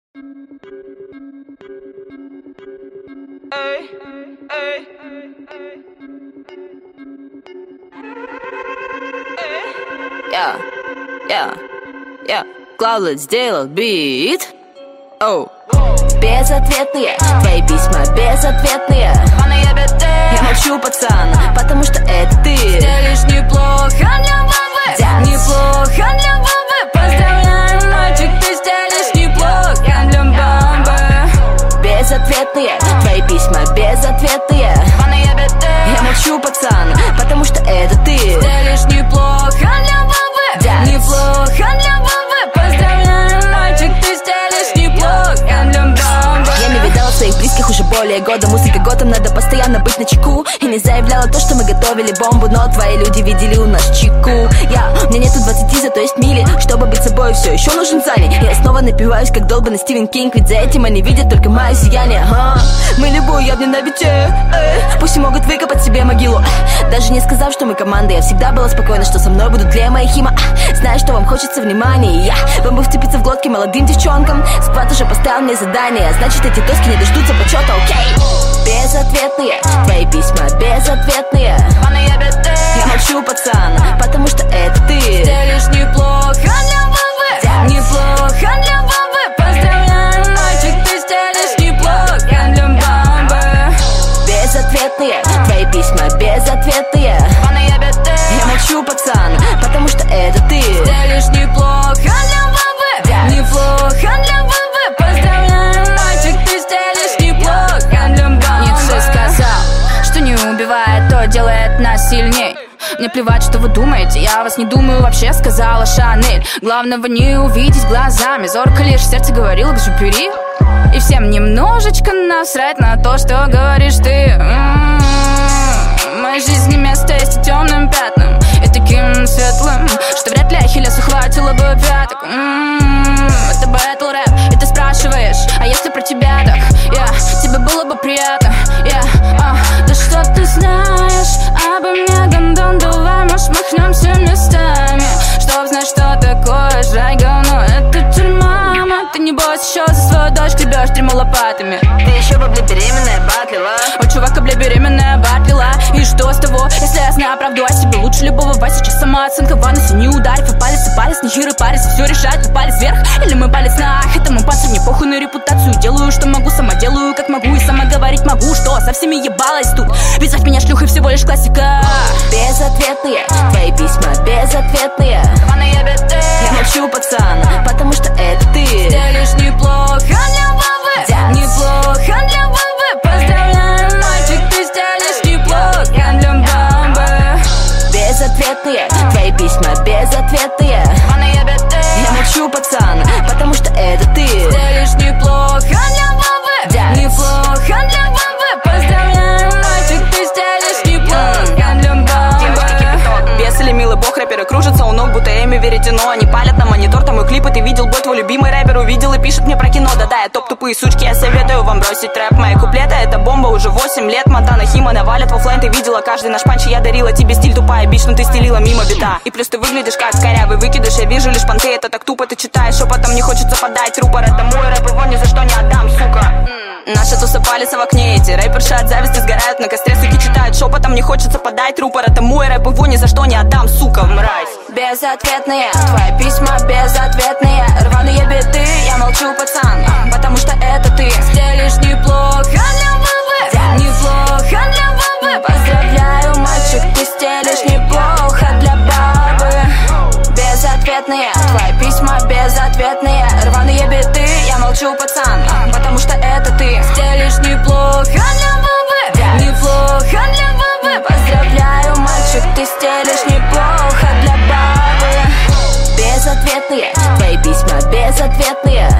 Cloudlet сделал бит. Безответные твои письма, безответные. Я молчу, пацан, потому что это ты стелишь неплохо для Вовы, неплохо для Вовы. Поздравляю, мальчик, ты стелишь неплохо для бомбы. Безответные твои письма, безответные. Я молчу, пацан, потому что это ты стелишь неплохо для Вовы, неплохо для Вовы. Поздравляю, мальчик, ты стелишь неплохо для бомбы. Я не видала своих близких уже более года. Музыка Готэм, надо постоянно быть начеку. И не заявляла то, что мы готовили бомбу, но твои люди видели у нас чеку. Мне нету 20, зато есть мили. Чтобы быть собой, все еще нужен Саня. Я снова напиваюсь, как долбанный Стивен Кинг. Ведь за этим они видят только мое сияние. Мы любую я в ненавидите. Пусть и могут выкопать себе могилу. Даже не сказав, что мы команда, я всегда была спокойна, что со мной будут для моих хима. Знаю, что вам хочется внимания. Вам бы вцепиться в глотки молодым девчонкам. Сквад уже поставил мне задание, значит эти доски не дождутся почета, окей? Безответные твои письма, безответные. Я молчу, пацан, потому что это ты стелишь неплохо для Вовы, неплохо для Вовы. Поздравляю, мальчик, ты стелишь неплохо для бомбы. Безответные твои письма, безответные. Я молчу, пацан, потому что это ты стелишь неплохо для Вовы, неплохо для Вовы. Поздравляю, мальчик, ты стелишь неплохо для бомбы. Ницше сказал, что не убивает, то делает нас сильней. Мне плевать, что вы думаете, я вас не думаю вообще, сказала Шанель. Главного не увидеть глазами, зорко лишь сердце говорило к жупери. И всем немножечко насрать на то, что говоришь ты. В моей жизни место есть и темным пятнам, и таким светлым, что вряд ли Ахиллесу хватило бы пяток. Это бэтл рэп, и ты спрашиваешь, а если про тебя так? Тебе было бы приятно, да что ты знаешь обо мне, гондон, давай, может, махнемся местами, чтоб знать, что такое жрать говно, это тюрьма. Ты не бойся, еще за свою дочь гребешь 3 лопатами. Ты еще бы, бля, беременная батлила. Ой, чувака, бля, беременная батлила. И что с того, если я знаю правду о себе лучше любого вас? Сейчас самооценка в анусе, не ударив и палец, не хиры парис. Все решает, ты палец вверх или мы палец на ах. Этому пацу мне похуй на репутацию. Делаю, что могу, сама делаю, как могу. И сама говорить могу, что со всеми ебалась тут. Ведь звать меня шлюхой всего лишь классика. Безответные твои письма, безответные. Я молчу, пацан, потому что это ты стелишь неплохо для Вовы, неплохо для Вовы. Поздравляю, мальчик, ты стелишь неплохо для бомбы. Безответные твои письма, безответные. Я молчу, пацан, потому что это ты стелишь неплохо для Вовы, неплохо для Вовы. Поздравляю, мальчик, ты стелишь неплохо для бомбы. Бес или милый бог, рэперы кружатся у ног, будто ими веретено. Они палят на монитор, там и клипы. Ты видел бой, твой любимый рэпер увидел и пишет мне про кино. Да-да, я топ тупые сучки, я советую вам бросить рэп. Мои куплеты — это бомба уже 8 лет. Монтана, Хима навалят в оффлайн, ты видела каждый наш панч. Я дарила тебе стиль тупая бич, но ты стелила мимо бита. И плюс ты выглядишь как корявый выкидыш. Я вижу лишь понты, это так тупо. Ты читаешь шепотом, не хочется подать рупор. Это мой рэп, его ни за что не отдам, сука. Наша туса палится в окне, эти рэперши от зависти сгорают на костре. Суки читают шепотом, не хочется подать рупор. Это мой рэп, его ни за что не отдам, сука, мразь. Безответные твои письма, безответные. Рваные биты, я молчу, пацан, потому что это ты стелишь неплохо для Вовы, неплохо для Вовы. Поздравляю, мальчик, ты стелишь неплохо для бабы. Безответные твои письма, безответные. Рваные биты, я молчу, пацан, потому что это ты стелишь неплохо для Вовы, неплохо для Вовы. Поздравляю, мальчик, ты стелишь неплохо для бабы. Безответные твои письма, безответные.